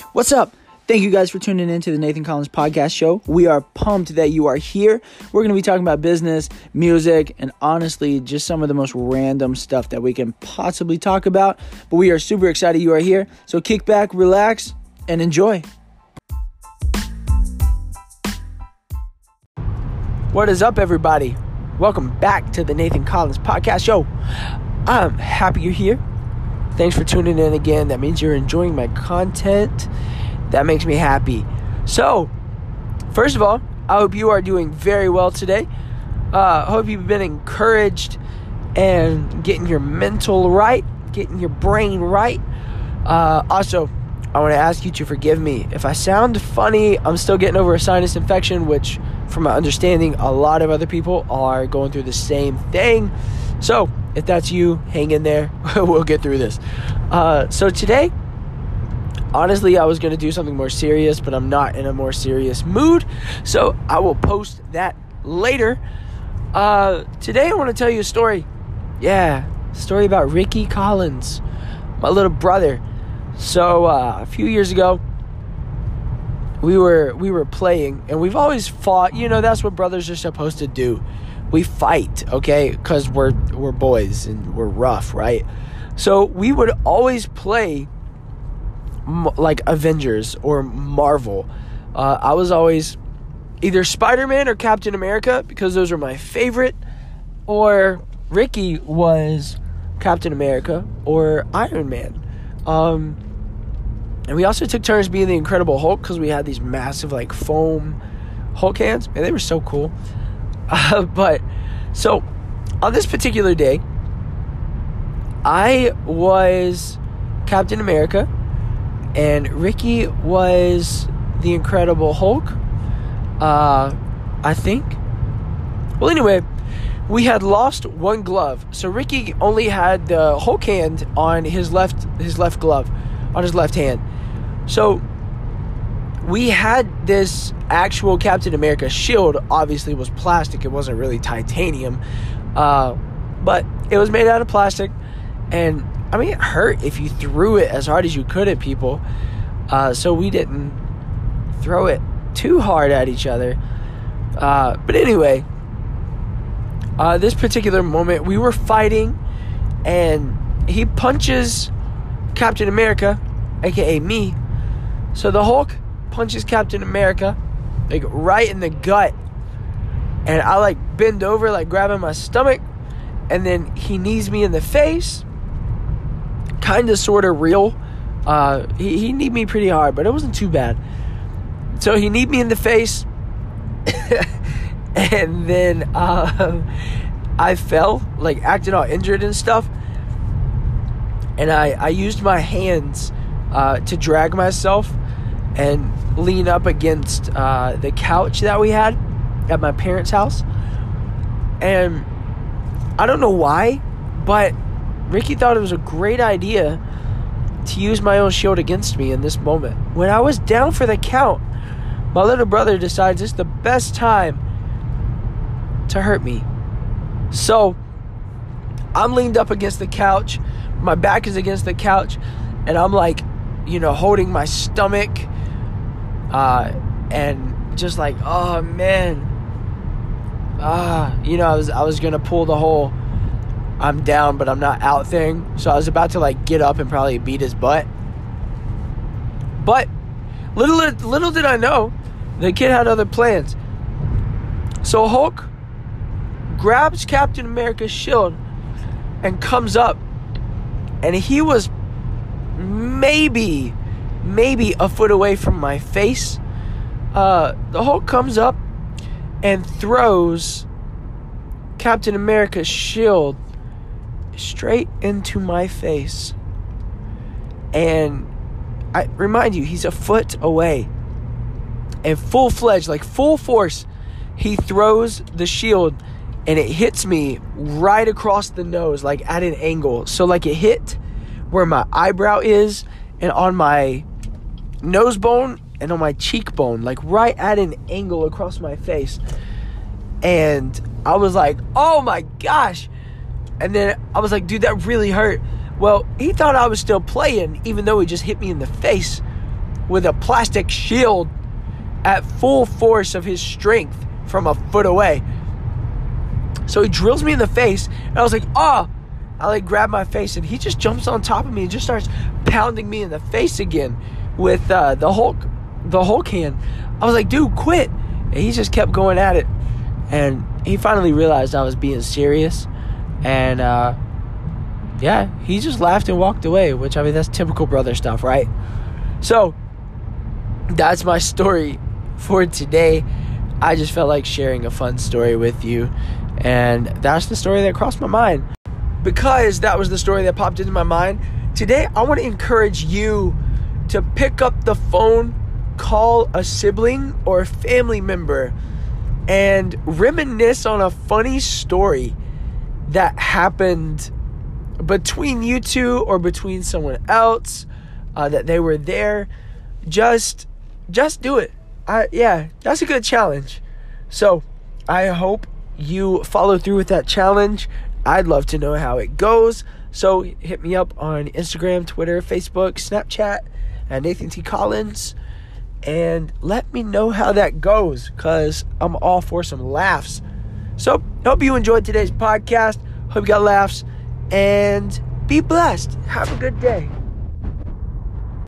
What's up? Thank you guys for tuning in to the Nathan Collins Podcast Show. We are pumped that you are here. We're going to be talking about business, music, and honestly, just some of the most random stuff that we can possibly talk about. But we are super excited you are here. So kick back, relax, and enjoy. What is up, everybody? Welcome back to the Nathan Collins Podcast Show. I'm happy you're here. Thanks for tuning in again. That means you're enjoying my content. That makes me happy. So, first of all, I hope you are doing very well today. I hope you've been encouraged and getting your mental right, getting your brain right. Also, I want to ask you to forgive me. If I sound funny, I'm still getting over a sinus infection, which, from my understanding, a lot of other people are going through the same thing. So, if that's you, hang in there. We'll get through this. So today, honestly, I was going to do something more serious, but I'm not in a more serious mood, so I will post that later. Today I want to tell you a story. Yeah, a story about Ricky Collins, my little brother. So, a few years ago, we were playing, and we've always fought. You know, that's what brothers are supposed to do. We fight, okay, because we're boys, and we're rough, right? So, we would always play like Avengers or Marvel. I was always either Spider-Man or Captain America because those were my favorite, or Ricky was Captain America or Iron Man. And we also took turns being the Incredible Hulk because we had these massive like foam Hulk hands. Man, they were so cool. But so on this particular day, I was Captain America and Ricky was the Incredible Hulk, I think. Well, anyway, we had lost one glove. So Ricky only had the Hulk hand on his left glove, on his left hand. So we had this actual Captain America shield. Obviously, it was plastic. It wasn't really titanium. But it was made out of plastic. And I mean, it hurt if you threw it as hard as you could at people. So we didn't throw it too hard at each other. But anyway, this particular moment, we were fighting, and he punches Captain America, aka me. So the Hulk punches Captain America, like right in the gut. And I like bend over, like grabbing my stomach. And then he knees me in the face. Kind of, sort of real. He kneed me pretty hard, but it wasn't too bad. So he kneed me in the face. And then I fell, like acting all injured and stuff. And I used my hands to drag myself and lean up against the couch that we had at my parents' house. And I don't know why, but Ricky thought it was a great idea to use my own shield against me in this moment. When I was down for the count, my little brother decides it's the best time to hurt me. So I'm leaned up against the couch. My back is against the couch. And I'm like, holding my stomach. And just like, oh man. I was going to pull the whole I'm down but I'm not out thing. So I was about to like get up and probably beat his butt. But little did I know, the kid had other plans. So Hulk grabs Captain America's shield and comes up. And he was maybe a foot away from my face. The Hulk comes up and throws Captain America's shield straight into my face. And I remind you, he's a foot away. And full-fledged, like full force, he throws the shield and it hits me right across the nose, like at an angle. So like it hit where my eyebrow is and on my nose bone and on my cheekbone, like right at an angle across my face. And I was like, oh my gosh. And then I was like, dude, that really hurt. Well, he thought I was still playing, even though he just hit me in the face. with a plastic shield at full force of his strength from a foot away. So he drills me in the face, and I was like, oh! I grab my face, and he just jumps on top of me and just starts pounding me in the face again with the Hulk hand. I was like, dude, quit. And he just kept going at it. And he finally realized I was being serious. And he just laughed and walked away, which, I mean, that's typical brother stuff, right? So that's my story for today. I just felt like sharing a fun story with you. And that's the story that crossed my mind. Because that was the story that popped into my mind, today I want to encourage you to pick up the phone, call a sibling or a family member, and reminisce on a funny story that happened between you two or between someone else, that they were there. Just do it. That's a good challenge. So I hope you follow through with that challenge. I'd love to know how it goes. So hit me up on Instagram, Twitter, Facebook, Snapchat at Nathan T. Collins. And let me know how that goes, because I'm all for some laughs. So hope you enjoyed today's podcast. Hope you got laughs. And be blessed. Have a good day.